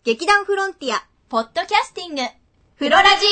劇団フロンティアポッドキャスティングフロラジ。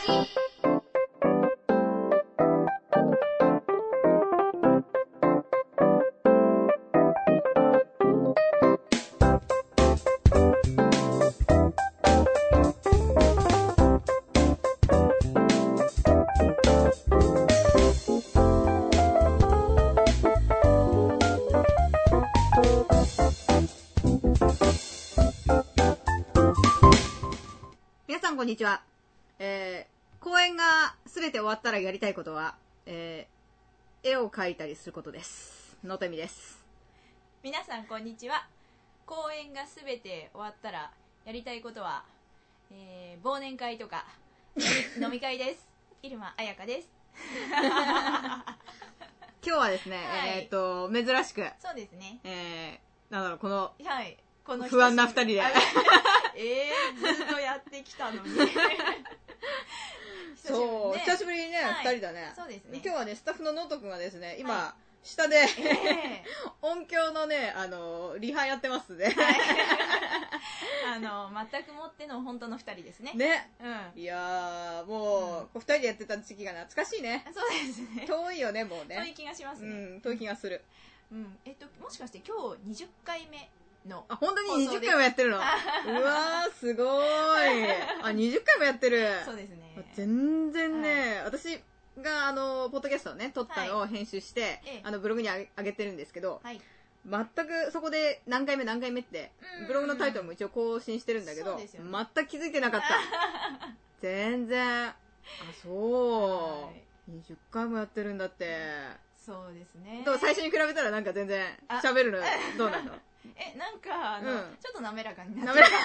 皆さんこんにちは。公演がすべて終わったらやりたいことは、絵を描いたりすることです。のとみです。 皆さんこんにちは。公演がすべて終わったらやりたいことは、忘年会とか飲み会です。入間彩香です。 今日はですね、 はい、 珍しく、 そうですね。 なんだろう、この、 はい、この不安な二人で。 ずっとやってきたのに。 そう、久しぶりにね、 はい二人だね。 そうですね。 今日はね、スタッフのノートくんがですね、今、 は下で、音響のね、リハやってますね。 全くもっての本当の二人ですね。 ね。 うん。 いやー、もう、二人でやってた時期が懐かしいね。 そうですね。 遠いよね、もうね。 そういう気がしますね。 うん、遠い気がする。 うん。もしかして今日20回目の。 あ、本当に20回もやってるの？うわー、すごーい。あ、20回もやってる。 そうですね。 全然ね、私がポッドキャストをね、撮ったのを編集して、ブログに上げてるんですけど、 はい。 全くそこで何回目って、ブログのタイトルも一応更新してるんだけど、 ね、 全く気づいてなかった。全然。あ、そう。20回もやってるんだって。 そうですね。 でも最初に比べたらなんか全然喋るのどうなの？ なんかちょっと滑らかになって滑らか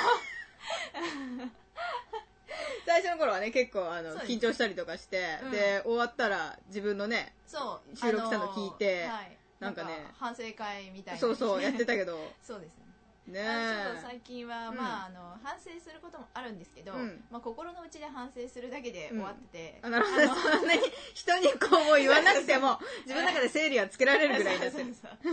最初の頃はね、結構緊張したりとかして、で、終わったら自分のね、収録したの聞いて、なんかね、 反省会みたいな。 そう、やってたけど。 そうですね。 ねちょっと最近は、反省することもあるんですけど、心の内で反省するだけで終わってて。 なるほど、そんなに人にこう言わなくても、自分の中で整理がつけられるぐらいになってる。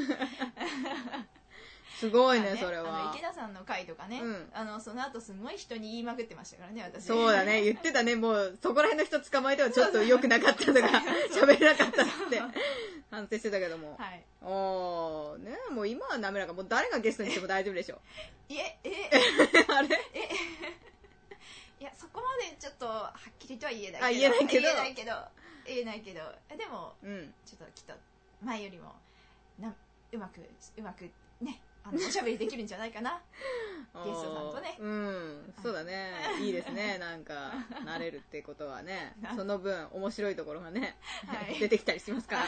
すごいね、それは。 池田さんの回とかね、その後すごい人に言いまくってましたからね、私。 そうだね、言ってたね、もうそこら辺の人捕まえてはちょっと良くなかったとか、喋れなかったって反省してたけども。はい。ね、もう今は滑らか、もう誰がゲストにしても大丈夫でしょ。あれいや、そこまでちょっとはっきりとは言えないけど。 言えないけど。でも、ちょっときっと前よりもうまくね、おしゃべりできるんじゃないかな。ゲストさんとね。 そうだね。いいですね。なんか、慣れるってことはね、その分面白いところがね、出てきたりしますから。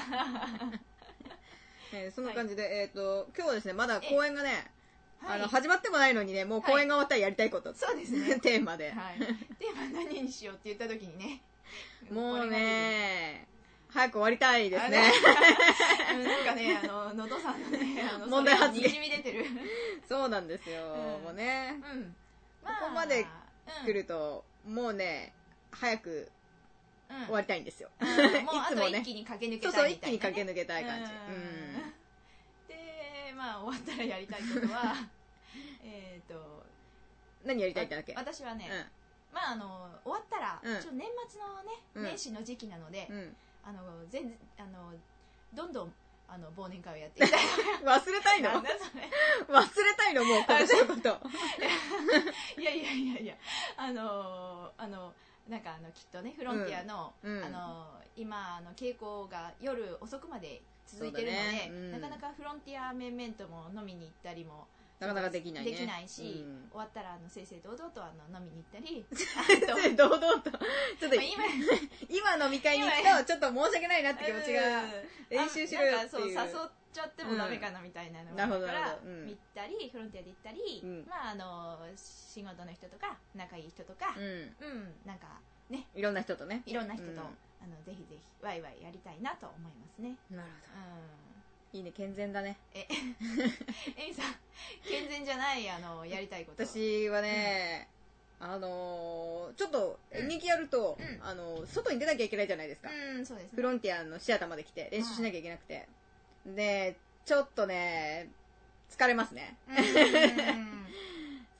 そんな感じで、今日はですね、まだ公演がね、始まってもないのにね、もう公演が終わったらやりたいこと。 そうですね。 テーマで。 テーマ何にしようって言った時にね。 もうね、早く終わりたいですね。 なんかね、のどさんのね、 問題発言にじみ出てる。 そうなんですよ。もうね、ここまで来ると、もうね、早く終わりたいんですよ。 もうあと一気に駆け抜けたいみたいな。 そう、一気に駆け抜けたい感じ。 で、まあ終わったらやりたいことは、 何やりたいってだっけ？ 私はね、まあ終わったら、年末のね、年始の時期なので、どんどん忘年会をやっていきたい。 忘れたいの？忘れたいの？もう今年のこと。 いやなんかきっとね、フロンティアの、今稽古が夜遅くまで続いてるので、なかなかフロンティア面々とも飲みに行ったりもなかなかできないね。 できないし、終わったら正々堂々と飲みに行ったり。 正々堂々と。ちょっと今飲み会に行くとちょっと申し訳ないなって気持ちが練習しろよっていう。 なんかそう誘っちゃってもダメかなみたいなのがあるから見たり、フロンティアで行ったり、まあ仕事の人とか仲いい人とか、なんかね、 いろんな人とね。 いろんな人とぜひぜひワイワイやりたいなと思いますね。 なるほど。いいね、健全だね。 エミさん、健全じゃないやりたいこと。 私はね、ちょっと演劇やると、外に出なきゃいけないじゃないですか。 そうですね。 フロンティアのシアターまで来て練習しなきゃいけなくて、でちょっとね疲れますね。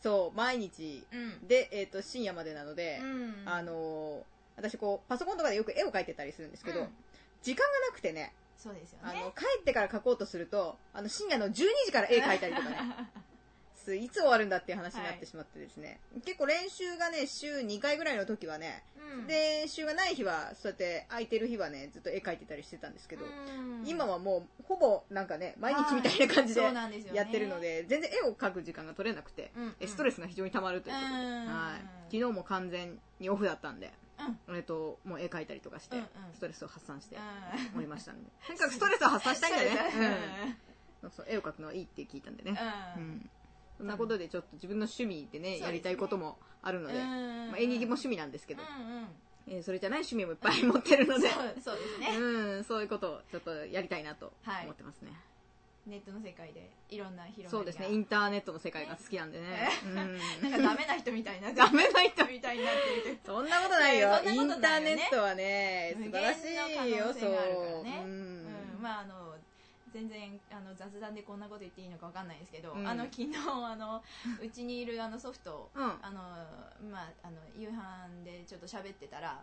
そう、毎日で、深夜までなので、私パソコンとかでよく絵を描いてたりするんですけど、時間がなくてね、 そうですよね。 帰ってから描こうとすると、深夜の12時から絵描いたりとかね、いつ終わるんだっていう話になってしまってですね、結構練習がね、週2回ぐらいの時はね、で、練習がない日は、そうやって空いてる日はね、ずっと絵描いてたりしてたんですけど、今はもう、ほぼなんかね、毎日みたいな感じでやってるので、全然絵を描く時間が取れなくて、ストレスが非常に溜まるということで、昨日も完全にオフだったんで、もう絵描いたりとかして、ストレスを発散しておりましたんで。とにかくストレスを発散したいんだね。絵を描くのはいいって聞いたんでね。そんなことでちょっと自分の趣味でね、やりたいこともあるので、演劇も趣味なんですけど、それじゃない趣味もいっぱい持ってるので、 そうですね。 そういうことをちょっとやりたいなと思ってますね。 ネットの世界でいろんな広がりが。 そうですね、インターネットの世界が好きなんでね。 なんかダメな人みたいな。 ダメな人みたいになってるけど。そんなことないよ。インターネットはね、素晴らしいよ、そう。 まあ全然雑談でこんなこと言っていいのかわかんないですけど、昨日うちにいるソフト、夕飯でちょっと喋ってたら、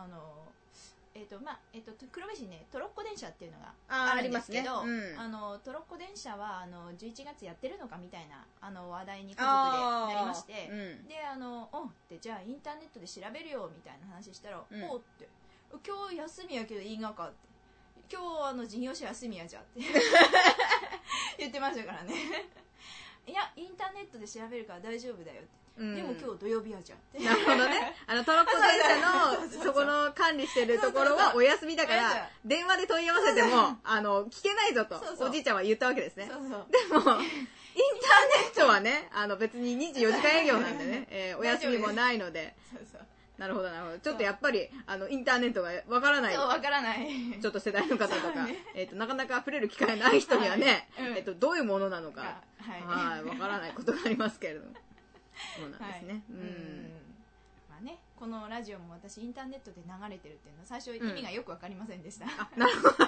黒部市にねトロッコ電車っていうのがあるんですけど、トロッコ電車は11月やってるのかみたいな話題に家族でなりまして、ででじゃあインターネットで調べるよみたいな話したら、おって今日休みやけどいいがかって、今日事業者休みやじゃって言ってましたからね。いやインターネットで調べるから大丈夫だよって、でも今日土曜日やじゃんって。 なるほどね。トロッコ電車のそこの管理してるところはお休みだから電話で問い合わせても聞けないぞとおじいちゃんは言ったわけですね。でもインターネットはね別に24時間営業なんでね、お休みもないので。なるほどなるほど。ちょっとやっぱりインターネットがわからない。 わからない。 ちょっと世代の方とか、なかなか触れる機会ない人にはね、どういうものなのか、わからないことがありますけれども。そうなんですね。 まあね、このラジオも私インターネットで流れてるっていうのは最初意味がよくわかりませんでした。 なるほど。インタ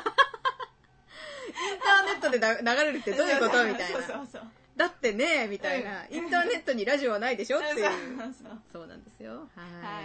ーネットで流れるってどういうことみたいな。だってねみたいな、インターネットにラジオはないでしょっていう。そうなんですよ。はい。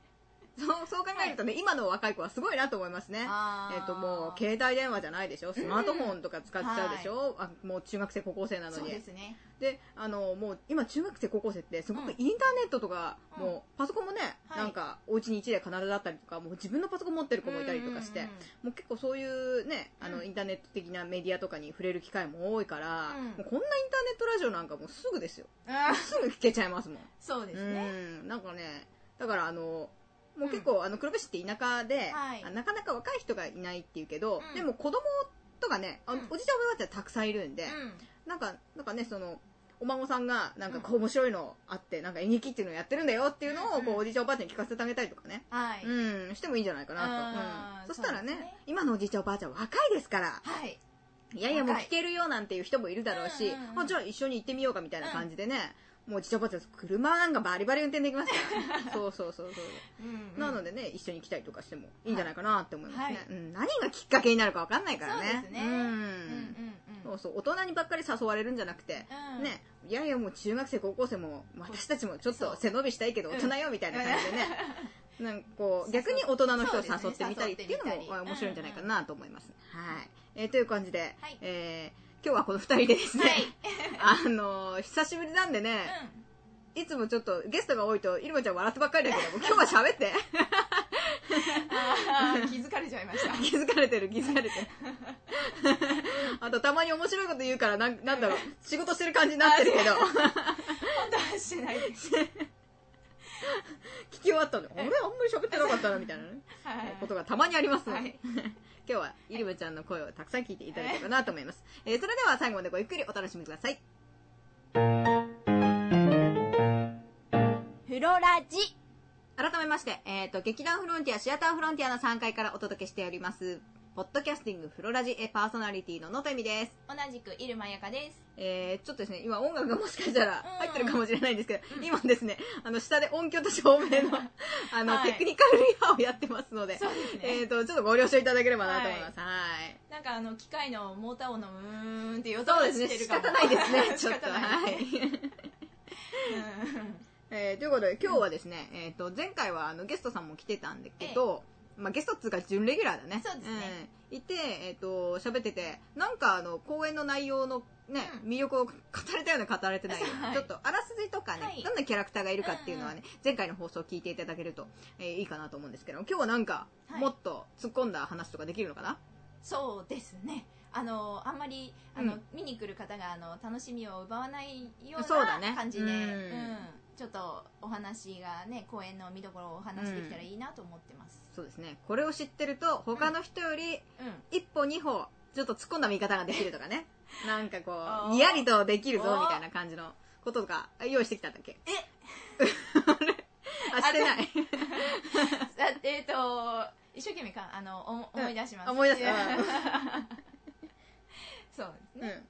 そう考えるとね、今の若い子はすごいなと思いますね。もう携帯電話じゃないでしょ、スマートフォンとか使っちゃうでしょ、もう中学生高校生なのに。そうですね。でもう今中学生高校生ってすごくインターネットとか、もうパソコンもね、なんかお家に1台必ずあったりとか、もう自分のパソコン持ってる子もいたりとかして、もう結構そういうね、インターネット的なメディアとかに触れる機会も多いから、もうこんなインターネットラジオなんかもうすぐですよ。すぐ聞けちゃいますもん。 そうですね。 なんかね、だからもう結構黒部市って田舎で、なかなか若い人がいないっていうけど、でも子供とかね、おじちゃんおばあちゃんたくさんいるんで、なんかね、お孫さんがなんかこう面白いのあって、なんか演劇っていうのをやってるんだよっていうのをこうおじいちゃんおばあちゃんに聞かせてあげたりとかね、してもいいんじゃないかなと。そしたらね、今のおじいちゃんおばあちゃん若いですから、いやいやもう聞けるよなんていう人もいるだろうし、じゃあ一緒に行ってみようかみたいな感じでね、もうおじいちゃんおばあちゃん車なんかバリバリ運転できますからそうなのでね、一緒に来たりとかしてもいいんじゃないかなって思いますね。何がきっかけになるか分かんないからね。そうですね。そう大人にばっかり誘われるんじゃなくて、ね、いやいやもう中学生高校生も私たちもちょっと背伸びしたいけど大人よみたいな感じでね、なんかこう逆に大人の人を誘ってみたりっていうのも面白いんじゃないかなと思います。はい。という感じで、今日はこの2人でですね、久しぶりなんでね、いつもちょっとゲストが多いとイルマちゃん笑ってばっかりだけど、今日は喋って。 気づかれちゃいました。 気づかれてる。あとたまに面白いこと言うからなんだろう、仕事してる感じになってるけど。 本当はしてないです。 聞き終わったので、あんまり喋ってなかったなみたいなね、ことがたまにありますので。今日はイルマちゃんの声をたくさん聞いていただければなと思います。それでは最後までごゆっくりお楽しみください。 フロラジ。 改めまして、劇団フロンティアシアターフロンティアの3階からお届けしておりますポッドキャスティングフロラジパーソナリティの野戸恵美です。 同じくイルマヤカです。 ちょっとですね、今音楽がもしかしたら入ってるかもしれないんですけど、今ですね、下で音響と照明のテクニカルリハをやってますので、ちょっとご了承いただければなと思います。 なんか機械のモーター音のうーんっていう音がしてるかも。 そうですね、仕方ないですね、ちょっと。はい。 ということで今日はですね、前回はゲストさんも来てたんだけど、まあ、ゲストっつうか準レギュラーだね。 そうですね。 いて、喋ってて、なんか講演の内容のね、魅力を語れたような語られてないような、ちょっとあらすじとかね、どんなキャラクターがいるかっていうのはね、前回の放送を聞いていただけると、いいかなと思うんですけど、今日はなんか、もっと突っ込んだ話とかできるのかな？ そうですね。あんまり見に来る方が楽しみを奪わないような感じで、ちょっとお話がね、公演の見どころをお話できたらいいなと思ってます。 そうですね。これを知ってると他の人より一歩二歩ちょっと突っ込んだ見方ができるとかね。なんかこうにやりとできるぞみたいな感じのこととか用意してきたんだっけ？あ、してない。 一生懸命思い出します。 思い出す。 そうですね。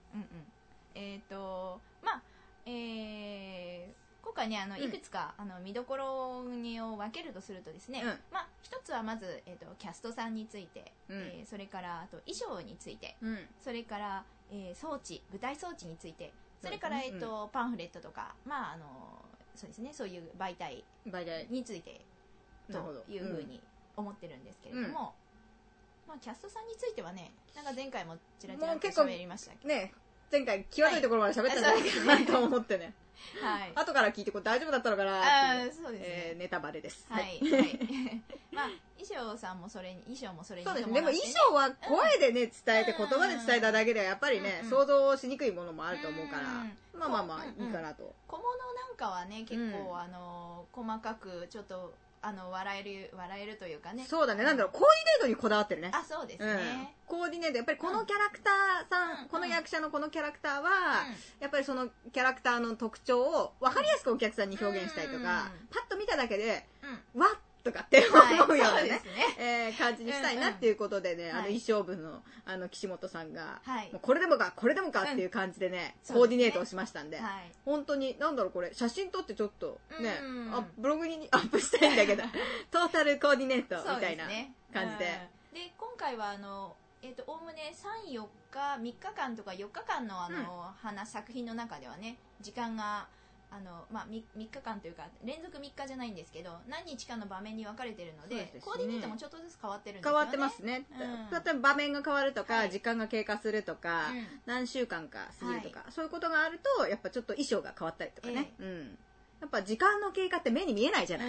まあ、今回ね、いくつか見どころを分けるとするとですね、まあ、一つはまず、キャストさんについて、それからあと衣装について、それから、舞台装置について、それから、パンフレットとか、まあそうですね、そういう媒体についてというふうに思ってるんですけれども、まあ、キャストさんについてはね、なんか前回もちらちらと喋りましたけどね、前回際どいところまで喋ったんじゃないかなと思ってね。はい。後から聞いて大丈夫だったのかなっていう。 そうですね。 ネタバレです。 はい。まあ、衣装さんもそれに、衣装もそれに。 そうですね。でも衣装は声でね、伝えて、言葉で伝えただけではやっぱりね、想像しにくいものもあると思うから、まあまあまあ、いいかなと。 小物なんかはね、結構、細かく、ちょっと、笑えるというかね。 そうだね。なんだろう、コーディネートにこだわってるね。 あ、そうですね。 コーディネート、やっぱりこのキャラクターさん、この役者のこのキャラクターは、やっぱりそのキャラクターの特徴を分かりやすくお客さんに表現したいとか、パッと見ただけで、わっとかって思うようなね、感じにしたいなっていうことでね、衣装部の岸本さんが、もうこれでもか、これでもかっていう感じでね、コーディネートをしましたんで、本当に、なんだろうこれ、写真撮ってちょっとね、ブログにアップしたいんだけど、トータルコーディネートみたいな感じで。 で、今回はおおむね3、4日、3日間とか4日間の作品の中ではね、時間が、まあ、3日間というか、連続3日じゃないんですけど、何日かの場面に分かれてるので、コーディネートもちょっとずつ変わってるんですよね。 変わってますね。例えば場面が変わるとか、時間が経過するとか、何週間か過ぎるとか、そういうことがあると、やっぱちょっと衣装が変わったりとかね。やっぱ時間の経過って目に見えないじゃない。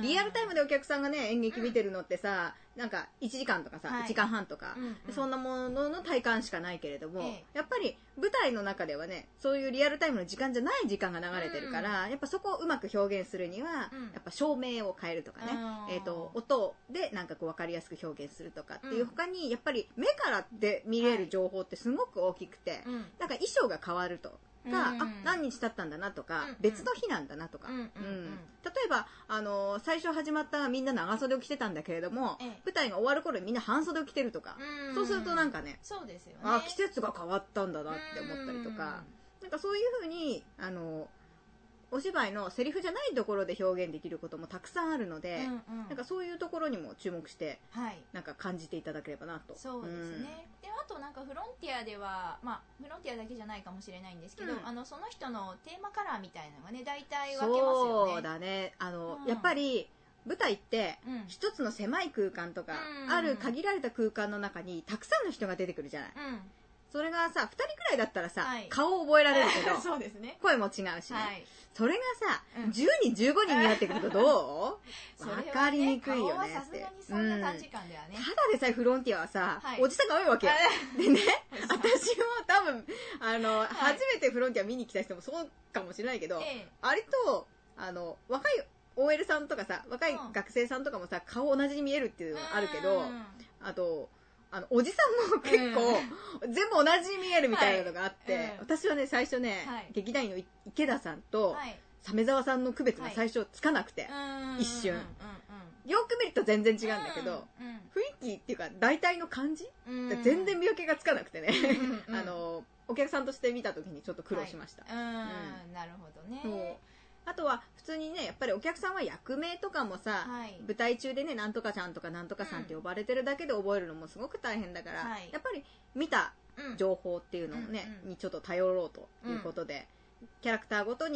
リアルタイムでお客さんがね、演劇見てるのってさ、なんか1時間とかさ、1時間半とか、そんなものの体感しかないけれども、やっぱり舞台の中ではね、そういうリアルタイムの時間じゃない時間が流れてるから、やっぱそこをうまく表現するには、やっぱ照明を変えるとかね、音でなんかこう分かりやすく表現するとかっていう他に、やっぱり目からで見れる情報ってすごく大きくて、なんか衣装が変わると。が、何日経ったんだなとか、別の日なんだなとか、例えば最初始まったみんな長袖を着てたんだけれども、舞台が終わる頃にみんな半袖を着てるとか、そうするとなんかね、 そうですよね、 あ、季節が変わったんだなって思ったりとか、なんかそういう風にお芝居のセリフじゃないところで表現できることもたくさんあるので、なんかそういうところにも注目して、なんか感じていただければなと。 そうですね。で、あとなんかフロンティアでは、まあフロンティアだけじゃないかもしれないんですけど、その人のテーマカラーみたいなのがね、大体分けますよね。 そうだね。やっぱり舞台って一つの狭い空間とか、ある限られた空間の中にたくさんの人が出てくるじゃない。それがさ、2人くらいだったらさ、顔を覚えられるけど、 そうですね、 声も違うしね。それがさ、10人、15人になってくるとどう？分かりにくいよねって。 そんな短時間ではね。 ただでさえフロンティアはさ、おじさんが多いわけよ。でね、私も多分、初めてフロンティア見に来た人もそうかもしれないけど、割と、若い OL さんとかさ、若い学生さんとかもさ、顔同じに見えるっていうのがあるけど、あと、おじさんも結構、全部同じに見えるみたいなのがあって、私はね、最初ね、劇団員の池田さんと、鮫沢さんの区別が最初つかなくて、一瞬。よく見ると全然違うんだけど、雰囲気っていうか、大体の感じ全然見分けがつかなくてね、お客さんとして見た時にちょっと苦労しました。 なるほどね。 あとは普通にね、やっぱりお客さんは役名とかもさ、舞台中でね、なんとかちゃんとかなんとかさんって呼ばれてるだけで覚えるのもすごく大変だから、やっぱり見た情報っていうのをね、にちょっと頼ろうということで、キャラクターごとに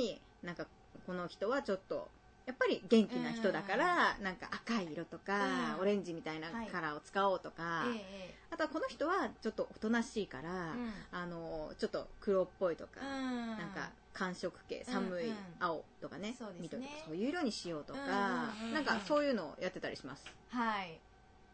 なんかこの人はちょっとやっぱり元気な人だから、なんか赤い色とか、オレンジみたいなカラーを使おうとか、あとはこの人はちょっとおとなしいから、ちょっと黒っぽいとか、なんか寒色系、寒い青とかね、緑とかそういう色にしようとか、なんかそういうのをやってたりします。 はい。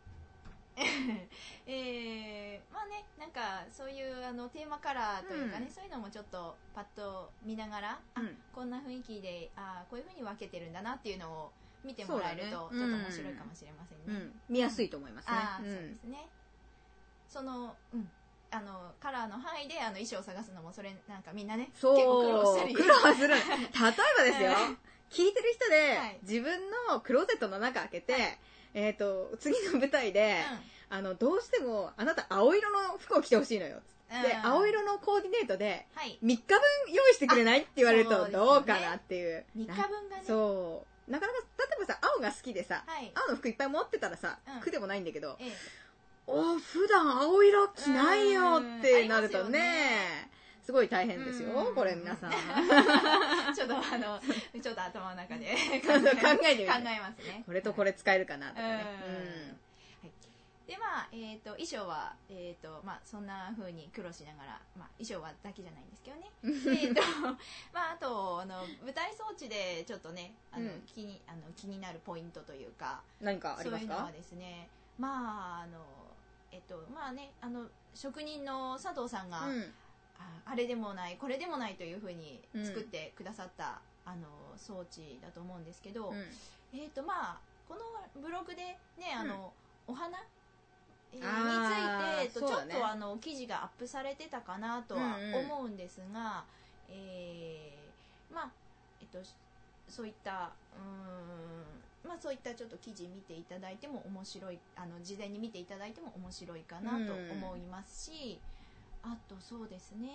まあね、なんかそういうテーマカラーというかね、そういうのもちょっとパッと見ながら、こんな雰囲気でこういう風に分けてるんだなっていうのを見てもらえるとちょっと面白いかもしれませんね。 見やすいと思いますね。 そうですね。そのカラーの範囲で衣装を探すのもそれなんかみんなね、結構苦労したり。 苦労する。例えばですよ、聞いてる人で、自分のクローゼットの中開けて、次の舞台で、どうしてもあなた青色の服を着てほしいのよ。で、青色のコーディネートで、3日分用意してくれないって言われるとどうかなっていう。 3日分がね。 そう。なかなか、例えばさ、青が好きでさ、青の服いっぱい持ってたらさ、苦でもないんだけど、普段青色着ないよってなるとね、すごい大変ですよ、これ皆さん。 ちょっと頭の中で考えてみて。 考えますね。 これとこれ使えるかなとかね。 で、まあ、衣装は、まあ、そんな風に苦労しながら、まあ、衣装はだけじゃないんですけどね。まあ、あと、舞台装置でちょっとね、気になるポイントというか、 何かありますか？ そういうのはですね、まあ、まあね、職人の佐藤さんが、あれでもないこれでもないというふうに作ってくださった、装置だと思うんですけど、まあこのブログでね、お花についてちょっと記事がアップされてたかなとは思うんですが、まあそういったまあそういったちょっと記事見ていただいても面白い、事前に見ていただいても面白いかなと思いますし、あとそうですね、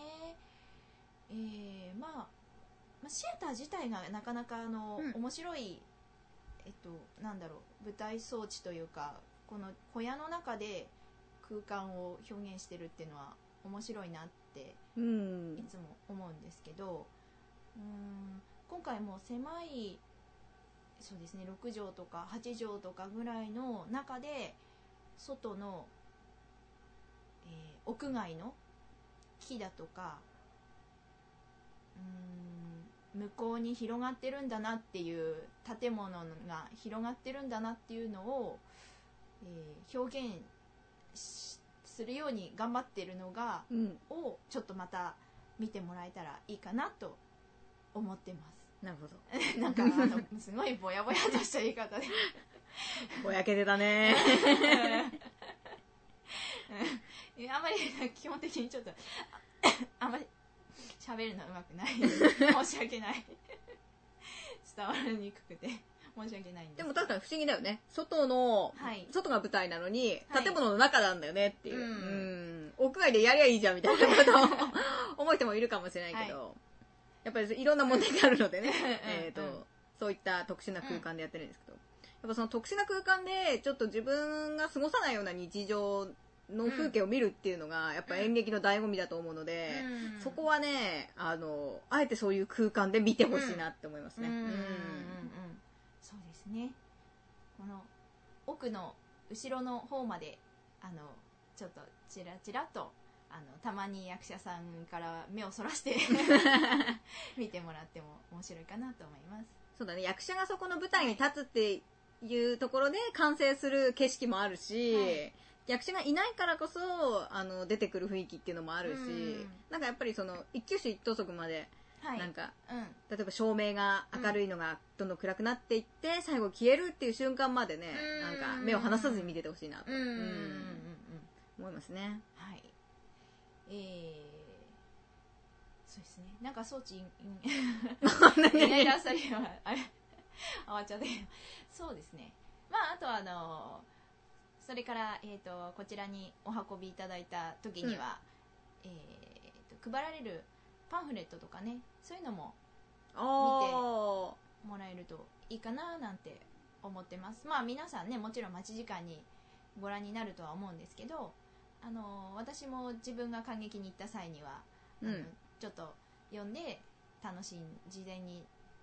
まあシアター自体がなかなか面白い、なんだろう、舞台装置というか、この小屋の中で空間を表現してるっていうのは面白いなっていつも思うんですけど、今回も狭い、そうですね、6畳とか8畳とかぐらいの中で外の、屋外の木だとか向こうに広がってるんだなっていう、建物が広がってるんだなっていうのを、表現するように頑張ってるのが、をちょっとまた見てもらえたらいいかなと思ってます。 なるほど。 なんかすごいぼやぼやとした言い方でぼやけてたねあんまり基本的にちょっとあんまり喋るのうまくない申し訳ない伝わりにくくて申し訳ないんです。 でも確かに不思議だよね、外が舞台なのに建物の中なんだよねっていう、屋外でやりゃいいじゃんみたいなことを思う人もいるかもしれないけど、やっぱりいろんな問題があるのでねそういった特殊な空間でやってるんですけど、やっぱその特殊な空間でちょっと自分が過ごさないような日常の風景を見るっていうのがやっぱ演劇の醍醐味だと思うので、そこはねあえてそういう空間で見てほしいなって思いますね。 そうですね、この奥の後ろの方までちょっとチラチラとたまに役者さんから目をそらして見てもらっても面白いかなと思います。 そうだね、役者がそこの舞台に立つっていうところで完成する景色もあるし、役者がいないからこそ出てくる雰囲気っていうのもあるし、なんかやっぱりその一挙手一投足まで、なんか、例えば照明が明るいのがどんどん暗くなっていって、最後消えるっていう瞬間までね、なんか目を離さずに見ててほしいなと思いますね。 はい。そうですね、なんか装置意外とあっさりはあれ終わっちゃったけど、そうですね、まああとはそれから、こちらにお運びいただいた時には、配られるパンフレットとかね、そういうのも見てもらえるといいかななんて思ってます。まあ皆さんね、もちろん待ち時間にご覧になるとは思うんですけど、私も自分が観劇に行った際には、ちょっと読んで事前に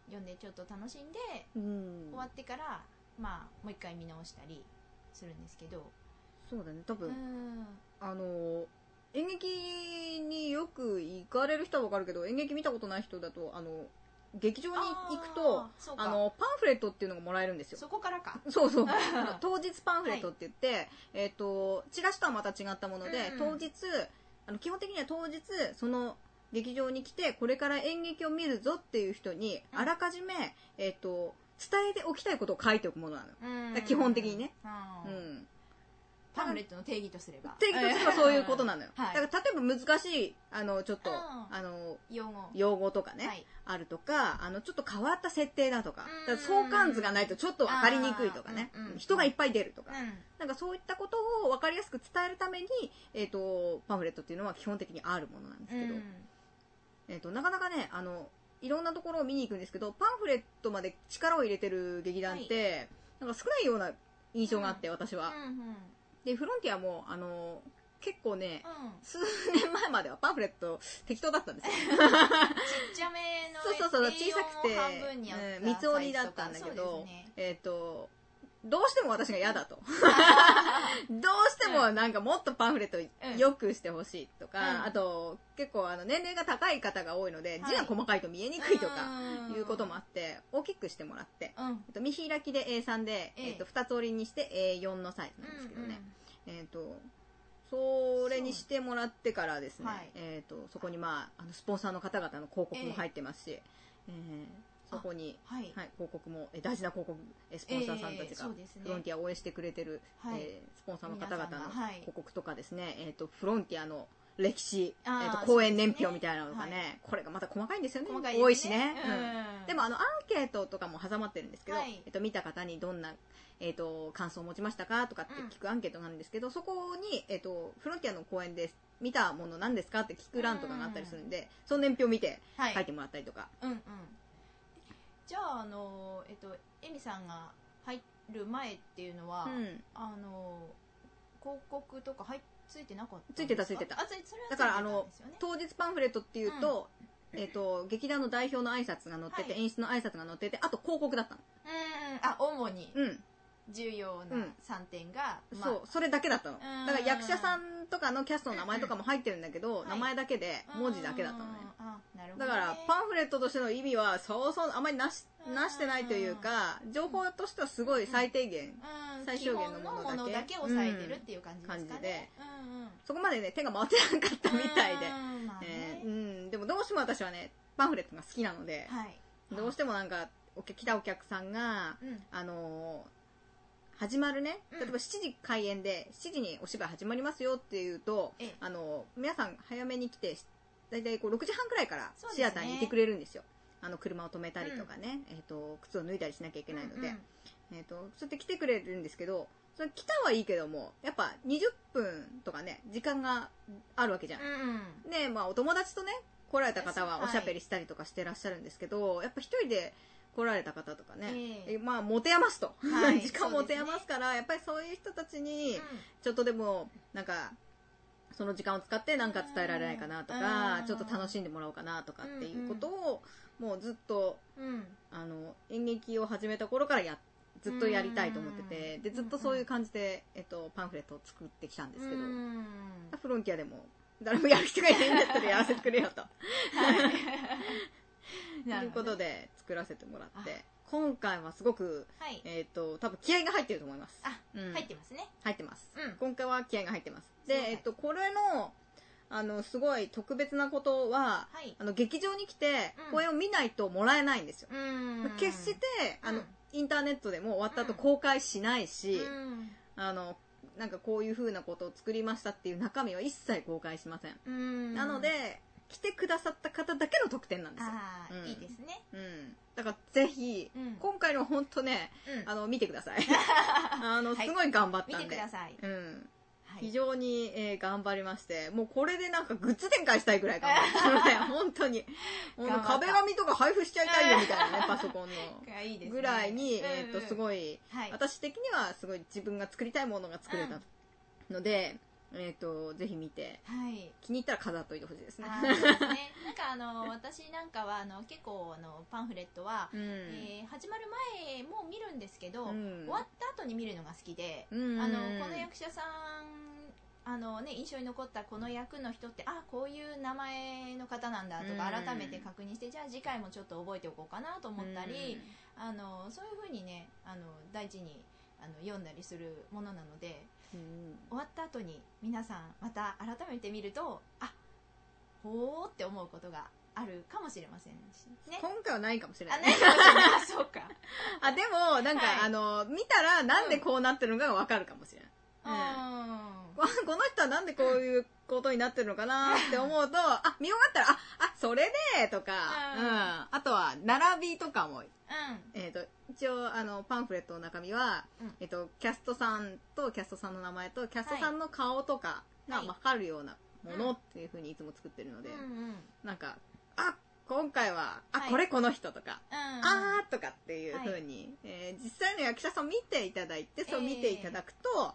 読んでちょっと楽しんで、終わってからまあもう一回見直したりするんですけど。 そうだね、多分演劇によく行かれる人は分かるけど、演劇見たことない人だと劇場に行くとパンフレットっていうのがもらえるんですよ。 そこからか。 そうそう当日パンフレットって言って、はい、チラシとはまた違ったもので、当日基本的には当日その劇場に来てこれから演劇を見るぞっていう人にあらかじめ、伝えておきたいことを書いておくものなの。基本的にね。 パンフレットの定義とすれば。 定義とすればそういうことなのよ。はい、だから例えば難しい、ちょっと、用語とかね、はい、あるとか、ちょっと変わった設定だとか、だから相関図がないとちょっと分かりにくいとかね、人がいっぱい出るとか、なんかそういったことを分かりやすく伝えるために、パンフレットっていうのは基本的にあるものなんですけど、なかなかね、いろんなところを見に行くんですけど、パンフレットまで力を入れてる劇団って、はい、なんか少ないような印象があって、私は。で、フロンティアも、結構ね、数年前まではパンフレット適当だったんですよ。 ちっちゃめのそう、小さくて、三つ折りだったんだけど、どうしても私が嫌だと。どうしてもなんかもっとパンフレット良くしてほしいとか、あと結構年齢が高い方が多いので、字が細かいと見えにくいとかいうこともあって、大きくしてもらって、見開きで A3 で、2つ折りにして A4 のサイズなんですけどね。それにしてもらってからですね、そこにスポンサーの方々の広告も入ってますし、そこに、広告も大事な広告スポンサーさんたちがフロンティアを応援してくれてる、スポンサーの方々の広告とかですね、フロンティアの歴史、公演年表みたいなのがね、これがまた細かいんですよね。多いしね。でもアンケートとかも挟まってるんですけど、見た方にどんな感想を持ちましたかとかって聞くアンケートがあるんですけど、そこにフロンティアの公演で見たもの何ですかって聞く欄とかがあったりするんで、その年表を見て書いてもらったりとか。 じゃあエミさんが入る前っていうのは、広告とかついてなかったんですか？ ついてた。だから当日パンフレットっていうと、劇団の代表の挨拶が載ってて、演出の挨拶が載ってて、あと広告だったの。 主に重要な3点が、 そうそれだけだったの。だから役者さんとかのキャストの名前とかも入ってるんだけど、名前だけで文字だけだったのね。だからパンフレットとしての意味はそうあまりなしてないというか、情報としてはすごい最低限、最小限のものだけ抑えてるっていう感じですかね。 そこまでね手が回ってなかったみたいで、でもどうしても私はねパンフレットが好きなので、どうしてもなんか来たお客さんが、始まるね、例えば7時開演で7時にお芝居始まりますよっていうと、皆さん早めに来てだいたい6時半くらいからシアターにいてくれるんですよ。車を止めたりとかね、靴を脱いだりしなきゃいけないので、そうやって来てくれるんですけど、それ来たはいいけどもやっぱ20分とかね時間があるわけじゃん。でお友達とね来られた方はおしゃべりしたりとかしてらっしゃるんですけど、やっぱ一人で来られた方とかね、持て余すと、時間持て余すから、やっぱりそういう人たちにちょっとでもなんかその時間を使って何か伝えられないかなとか、ちょっと楽しんでもらおうかなとかっていうことをもうずっと、演劇を始めた頃からずっとやりたいと思ってて、でずっとそういう感じで、パンフレットを作ってきたんですけど、フロンティアでも誰もやる人がいないんだったらやらせてくれよと。ということで作らせてもらって、今回はすごく、多分気合が入ってると思います。 入ってますね。 入ってます。今回は気合が入ってます。で、これのすごい特別なことは、劇場に来て公演を見ないともらえないんですよ。決してインターネットでも終わった後公開しないし、なんかこういう風なことを作りましたっていう中身は一切公開しません。なので来てくださった方だけの特典なんですよ。 いいですね。 だからぜひ、今回の本当ね、見てください。すごい頑張ったんで。 見てください。 非常に、頑張りまして、もうこれでなんかグッズ展開したいぐらい頑張ったので、本当に。壁紙とか配布しちゃいたいよみたいなね、パソコンの。ぐらいに、すごい、私的にはすごい自分が作りたいものが作れたので、 ぜひ見て、 はい、 気に入ったら飾っといてほしいですね。 そうですね。なんか私なんかは結構パンフレットは、始まる前も見るんですけど、終わった後に見るのが好きで、この役者さん印象に残ったこの役の人ってこういう名前の方なんだとか改めて確認して、じゃあ次回もちょっと覚えておこうかなと思ったり、そういう風にね大事に読んだりするものなので、終わった後に皆さんまた改めて見るとほーって思うことがあるかもしれませんし、ね、 今回はないかもしれない。 ないかもしれない。そうか。 でもなんか、はい、見たらなんでこうなってるのかが分かるかもしれない。この人はなんでこういうことになってるのかなって思うと、見終わったら、それでとか、あとは並びとかも、一応パンフレットの中身は、キャストさんとキャストさんの名前とキャストさんの顔とかが分かるようなものっていう風にいつも作ってるので、なんか今回はこれこの人とか、とかっていう風に、実際の役者さんを見ていただいて、そう見ていただくと、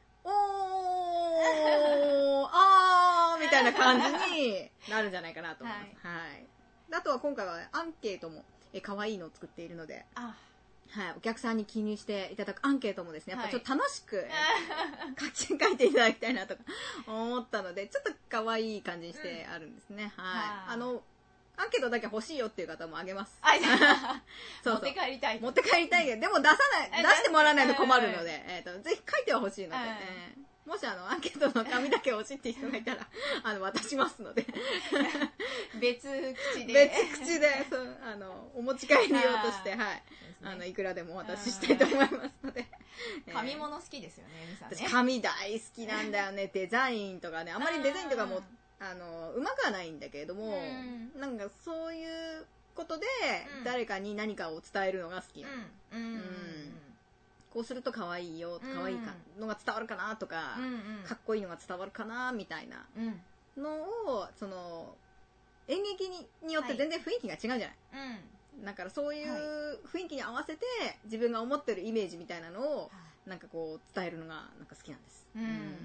みたいな感じになるんじゃないかなと思います。はい。あとは今回はアンケートも可愛いのを作っているので、お客さんに記入していただくアンケートもですね、やっぱちょっと楽しく書いていただきたいなとか思ったので、ちょっと可愛い感じにしてあるんですね。はい。アンケートだけ欲しいよっていう方もあげます。 持って帰りたい。 持って帰りたいけど、でも出してもらわないと困るので、ぜひ書いては欲しいので、もしアンケートの紙だけ欲しいっていう人がいたら、渡しますので。 別口で。 別口で、お持ち帰り用として、いくらでもお渡ししたいと思いますので。 紙物好きですよね、みさんね。 私、紙大好きなんだよね。デザインとかね、あまりデザインとかも、うまくはないんだけれども、なんかそういうことで誰かに何かを伝えるのが好きなの。こうすると可愛いよ、可愛いのが伝わるかなとか、かっこいいのが伝わるかなみたいなのを、演劇によって全然雰囲気が違うじゃない。だからそういう雰囲気に合わせて自分が思ってるイメージみたいなのをなんかこう伝えるのがなんか好きなんです。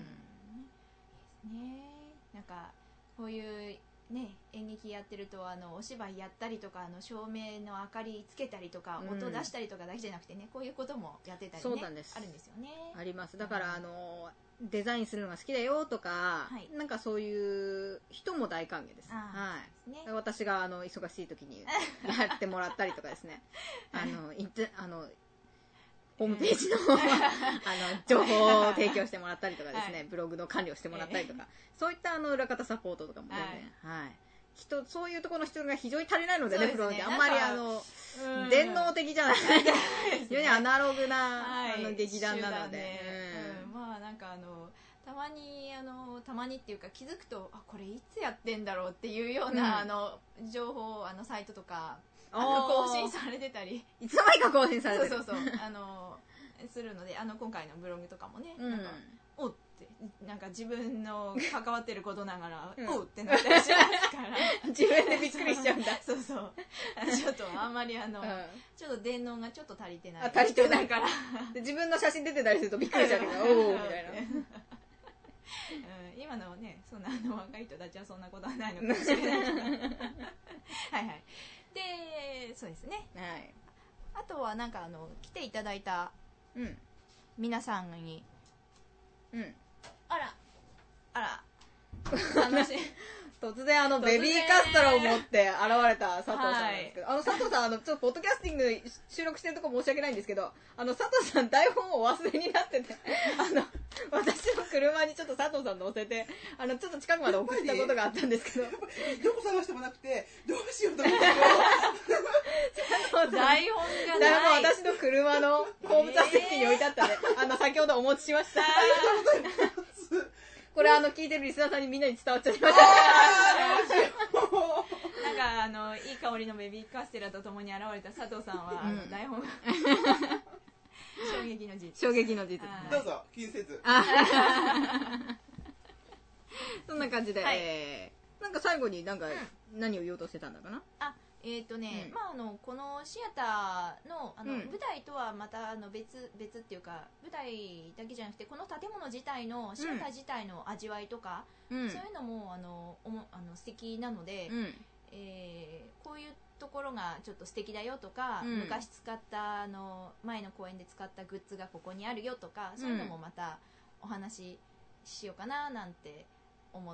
なんかこういうね、演劇やってるとお芝居やったりとか照明の明かりつけたりとか、音出したりとかだけじゃなくてね、こういうこともやってたりね、 そうなんです、 あるんですよね。 あります。だからデザインするのが好きだよとか、なんかそういう人も大歓迎です。私が忙しい時にやってもらったりとかですね、ホームページの情報を提供してもらったりとかですね、ブログの管理をしてもらったりとか、そういった裏方サポートとかも全然、そういうところの人が非常に足りないのでね、プロであんまり電脳的じゃない、非常にアナログな劇団なので、 まあなんかたまにっていうか気づくとこれいつやってんだろうっていうような情報サイトとか更新されてたり、 いつの間にか更新されてる。 そうするので、今回のブログとかもね、なんかおってなんか自分の関わってることながらおってなったりしますから自分でびっくりしちゃうんだ。 そうちょっとあんまりちょっと電脳がちょっと足りてない足りてないから自分の写真出てたりするとびっくりしちゃうけどおおみたいな今のね、そんな若い人たちはそんなことはないのかもしれないけどで、そうですね、あとはなんか来ていただいた皆さんに、あら突然ベビーカステラを持って現れた佐藤さんなんですけど、佐藤さんちょっとポッドキャスティング収録してるとこ申し訳ないんですけど、佐藤さん台本をお忘れになってて私の車にちょっと佐藤さん乗せてちょっと近くまで送ったことがあったんですけど、 どこ探してもなくてどうしようと思って台本がない。 私の車の後部座席に置いてあったんで先ほどお持ちしました。これ聞いてるリスナーさんにみんなに伝わっちゃいました。 なんかいい香りのベビーカステラとともに現れた佐藤さんは、台本が衝撃の事実。 衝撃の事実。 どうぞ気にせず。 そんな感じで、なんか最後になんか何を言おうとしてたんだかな。 このシアターの、舞台とはまた別っていうか、舞台だけじゃなくて、この建物自体の、シアター自体の味わいとか、そういうのも素敵なので、こういうところがちょっと素敵だよとか、昔使った前の公演で使ったグッズがここにあるよとか、そういうのもまたお話ししようかななんて思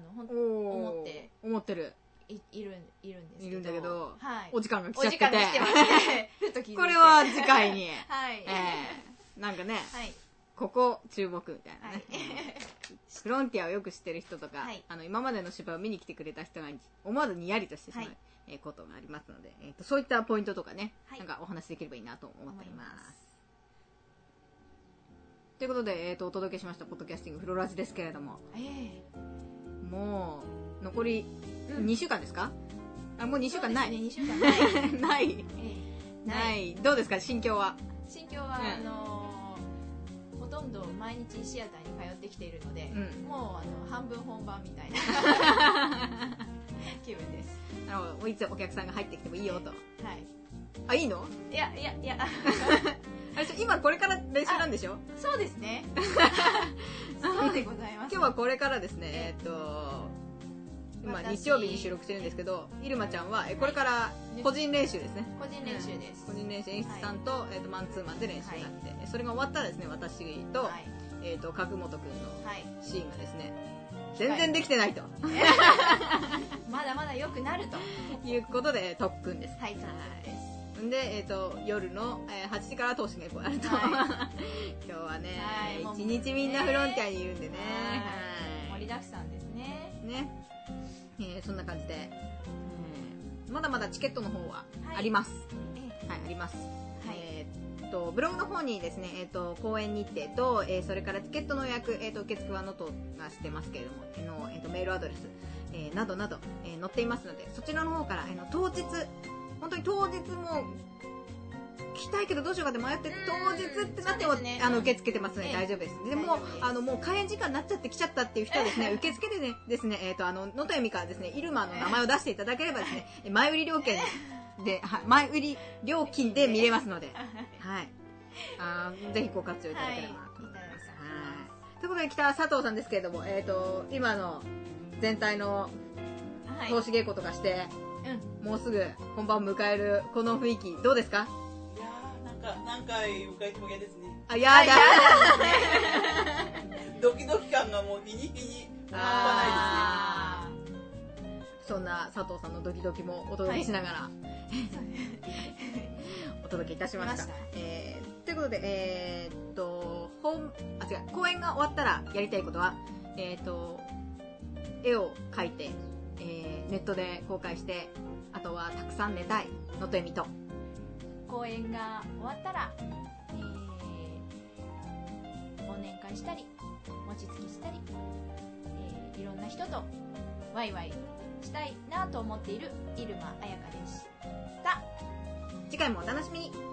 ってるいるんですけど、 いるんだけど、 はい、 お時間が来ちゃってて、これは次回に、 はい、 なんかね、 はい、 ここ注目みたいなね、フロンティアをよく知ってる人とか、 はい、 今までの芝居を見に来てくれた人が思わずにやりとしてしまう、ことがありますので、そういったポイントとかね、なんかお話できればいいなと思っております。ということで、お届けしましたポッドキャスティングフロラジですけれども、もう残り2週間ですか？もう2週間ない。 2週間ない。 ない。どうですか、心境は？ 心境は、ほとんど毎日シアターに通ってきているので、もう半分本番みたいな気分です。 なるほど。いつお客さんが入ってきてもいいよと。 はい。 あ、いいの？ いや。 今これから練習なんでしょ？ そうですね。そうでございます。 今日はこれからですね、今日曜日に収録してるんですけど、イルマちゃんはこれから個人練習ですね。 個人練習です。 個人練習、演出さんとマンツーマンで練習があって、それが終わったらですね、私と角本くんのシーンがですね、全然できてないと。 まだまだ良くなるということで特訓です。 はい、そうです。 で、夜の8時から投資があると。今日はね、一日みんなフロンティアにいるんでね。 盛りだくさんですね。 ね。そんな感じで、まだまだチケットの方はあります。はい、あります。ブログの方にですね、公演日程と、それからチケットの予約、受付はノートがしてますけれども、メールアドレス、などなど、載っていますので、そちらの方から、当日、本当に当日も来たいけどどうしようかって迷って当日ってなっても、受け付けてますので大丈夫です。でももう開演時間になっちゃって来ちゃったっていう人はですね、受付でねですね、能登由美からですね、イルマの名前を出していただければですね、前売り料金で見れますので、はい、ぜひご活用いただければなと思います。ということで、北佐藤さんですけれども、今の全体の投資稽古とかして、もうすぐ本番を迎えるこの雰囲気どうですか？ いやー、なんか何回迎えても嫌ですね。 あ、やだドキドキ感がもう日に日に半端ないですね。 そんな佐藤さんのドキドキもお届けしながら、お届けいたしました。ということで、公演が終わったらやりたいことは、絵を描いて、ネットで公開して、あとはたくさん寝たい能登由美と、 公演が終わったら、忘年会したり餅つきしたり、いろんな人とワイワイしたいなと思っている入間彩香でした。 次回もお楽しみに。